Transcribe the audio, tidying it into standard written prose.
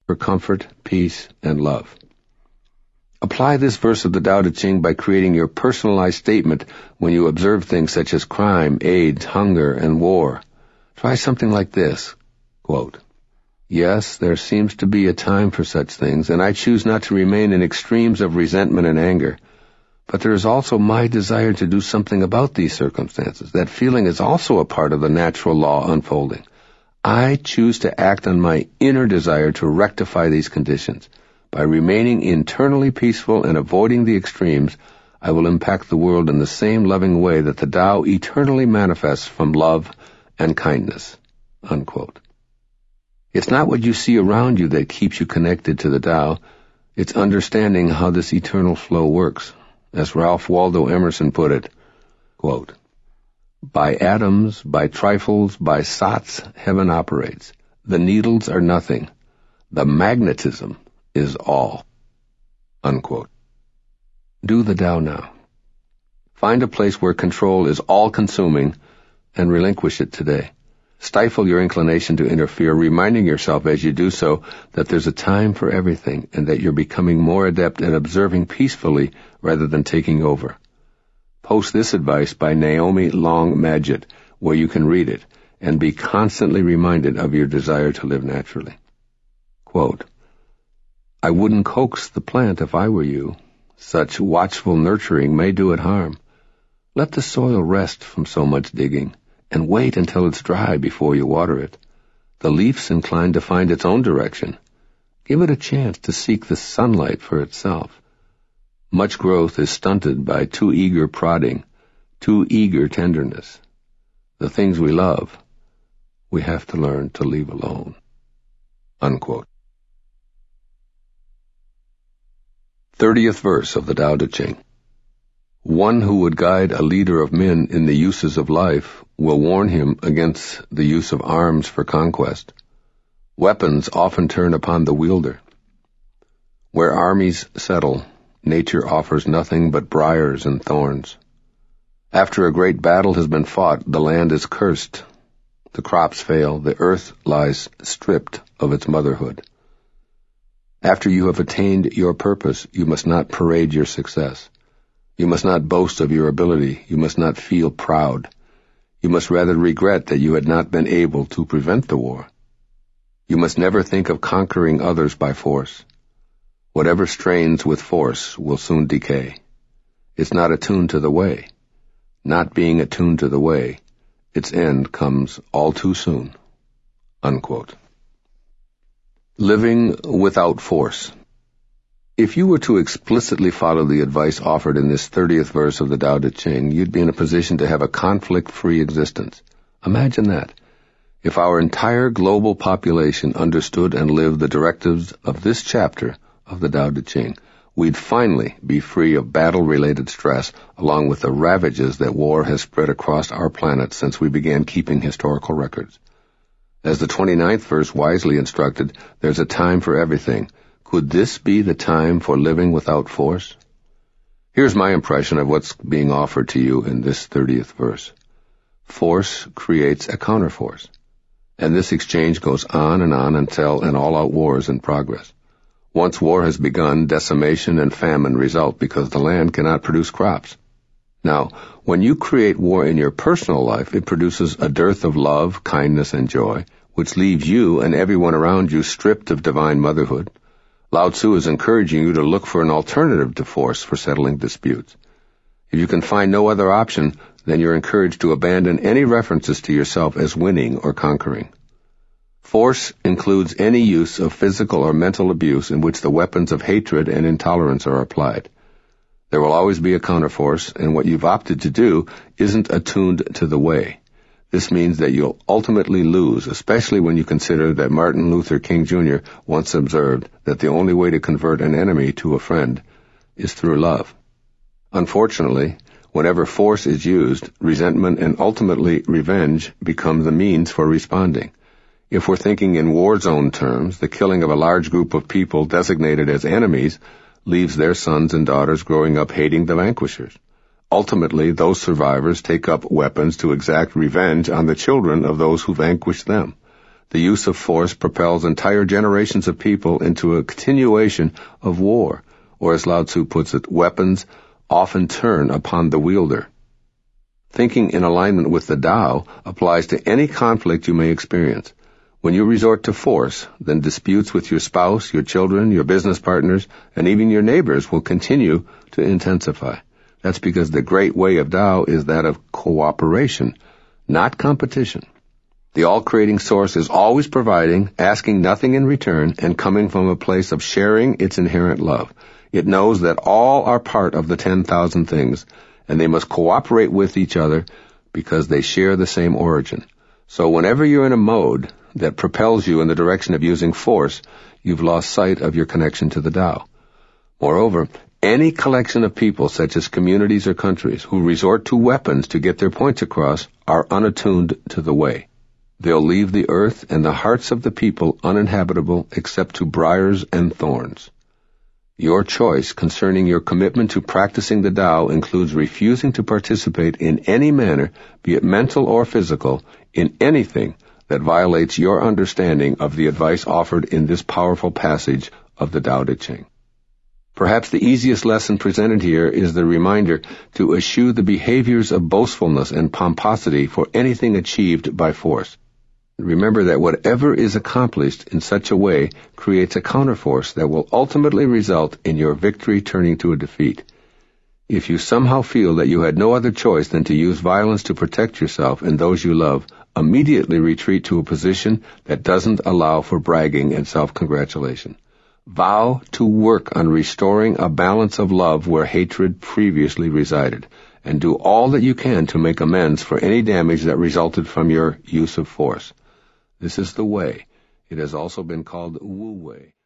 for comfort, peace, and love. Apply this verse of the Tao Te Ching by creating your personalized statement when you observe things such as crime, AIDS, hunger, and war. Try something like this, quote, "Yes, there seems to be a time for such things, and I choose not to remain in extremes of resentment and anger. But there is also my desire to do something about these circumstances. That feeling is also a part of the natural law unfolding. I choose to act on my inner desire to rectify these conditions. By remaining internally peaceful and avoiding the extremes, I will impact the world in the same loving way that the Tao eternally manifests from love and kindness." Unquote. It's not what you see around you that keeps you connected to the Tao. It's understanding how this eternal flow works. As Ralph Waldo Emerson put it, quote, "By atoms, by trifles, by sots, heaven operates. The needles are nothing. The magnetism is all." Unquote. Do the Tao now. Find a place where control is all-consuming and relinquish it today. Stifle your inclination to interfere, reminding yourself as you do so that there's a time for everything and that you're becoming more adept at observing peacefully rather than taking over. Post this advice by Naomi Long Madgett, where you can read it, and be constantly reminded of your desire to live naturally. Quote, "I wouldn't coax the plant if I were you. Such watchful nurturing may do it harm. Let the soil rest from so much digging, and wait until it's dry before you water it. The leaf's inclined to find its own direction. Give it a chance to seek the sunlight for itself. Much growth is stunted by too eager prodding, too eager tenderness. The things we love, we have to learn to leave alone." Unquote. 30th verse of the Tao Te Ching. One who would guide a leader of men in the uses of life will warn him against the use of arms for conquest. Weapons often turn upon the wielder. Where armies settle, nature offers nothing but briars and thorns. After a great battle has been fought, the land is cursed. The crops fail, the earth lies stripped of its motherhood. After you have attained your purpose, you must not parade your success. You must not boast of your ability. You must not feel proud. You must rather regret that you had not been able to prevent the war. You must never think of conquering others by force. Whatever strains with force will soon decay. It's not attuned to the way. Not being attuned to the way, its end comes all too soon. Unquote. Living without force. If you were to explicitly follow the advice offered in this 30th verse of the Tao Te Ching, you'd be in a position to have a conflict-free existence. Imagine that. If our entire global population understood and lived the directives of this chapter of the Tao Te Ching, we'd finally be free of battle-related stress, along with the ravages that war has spread across our planet since we began keeping historical records. As the 29th verse wisely instructed, there's a time for everything. Could this be the time for living without force? Here's my impression of what's being offered to you in this 30th verse. Force creates a counterforce, and this exchange goes on until an all-out war is in progress. Once war has begun, decimation and famine result because the land cannot produce crops. Now, when you create war in your personal life, it produces a dearth of love, kindness, and joy, which leaves you and everyone around you stripped of divine motherhood. Lao Tzu is encouraging you to look for an alternative to force for settling disputes. If you can find no other option, then you're encouraged to abandon any references to yourself as winning or conquering. Force includes any use of physical or mental abuse in which the weapons of hatred and intolerance are applied. There will always be a counterforce, and what you've opted to do isn't attuned to the way. This means that you'll ultimately lose, especially when you consider that Martin Luther King Jr. once observed that the only way to convert an enemy to a friend is through love. Unfortunately, whenever force is used, resentment and ultimately revenge become the means for responding. If we're thinking in war zone terms, the killing of a large group of people designated as enemies leaves their sons and daughters growing up hating the vanquishers. Ultimately, those survivors take up weapons to exact revenge on the children of those who vanquished them. The use of force propels entire generations of people into a continuation of war, or as Lao Tzu puts it, weapons often turn upon the wielder. Thinking in alignment with the Tao applies to any conflict you may experience. When you resort to force, then disputes with your spouse, your children, your business partners, and even your neighbors will continue to intensify. That's because the great way of Tao is that of cooperation, not competition. The all-creating source is always providing, asking nothing in return, and coming from a place of sharing its inherent love. It knows that all are part of the 10,000 things, and they must cooperate with each other because they share the same origin. So whenever you're in a mode that propels you in the direction of using force, you've lost sight of your connection to the Tao. Moreover, any collection of people, such as communities or countries, who resort to weapons to get their points across are unattuned to the way. They'll leave the earth and the hearts of the people uninhabitable except to briars and thorns. Your choice concerning your commitment to practicing the Tao includes refusing to participate in any manner, be it mental or physical, in anything that violates your understanding of the advice offered in this powerful passage of the Tao Te Ching. Perhaps the easiest lesson presented here is the reminder to eschew the behaviors of boastfulness and pomposity for anything achieved by force. Remember that whatever is accomplished in such a way creates a counterforce that will ultimately result in your victory turning to a defeat. If you somehow feel that you had no other choice than to use violence to protect yourself and those you love, immediately retreat to a position that doesn't allow for bragging and self-congratulation. Vow to work on restoring a balance of love where hatred previously resided, and do all that you can to make amends for any damage that resulted from your use of force. This is the way. It has also been called Wu Wei.